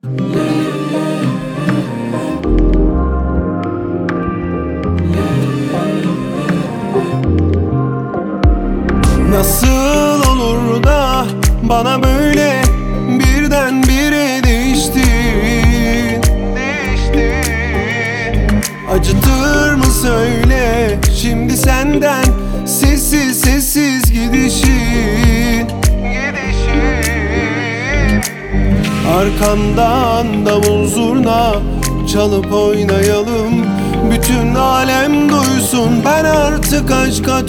Nasıl olur da bana böyle birdenbire değiştin? Acıtır mı söyle şimdi senden sessiz sessiz gidişin? Arkamdan davul zurna çalıp oynayalım, bütün alem duysun, ben artık aşka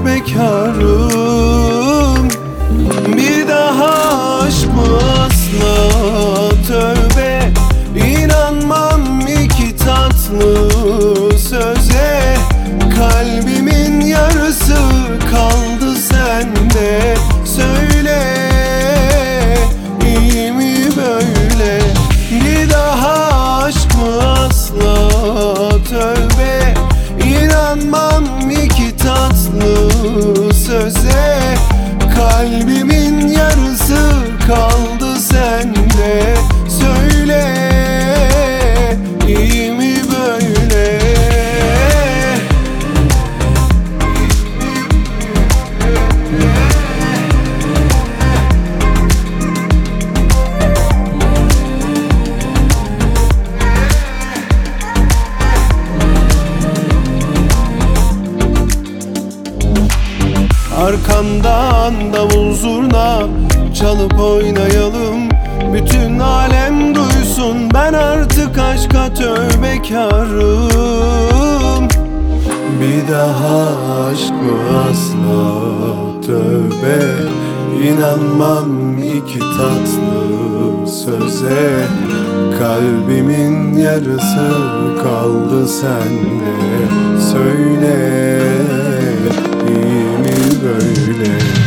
tövbekarım. Bir daha aşk mı asla, tövbe, inanmam iki tatlı söze. Kalbimin yarısı kaldı sende, söyle iyi mi böyle? Bir daha aşk mı asla, tövbe, inanmam iki tatlı söze. Kalbimin yarısı kaldı sende, söyle iyi mi böyle? Arkamdan davul zurna çalıp oynayalım, bütün alem duysun, ben artık aşka tövbekarım. Bir daha aşk mı asla, tövbe, inanmam iki tatlı söze. Kalbimin yarısı kaldı sende, söyle iyi mi böyle?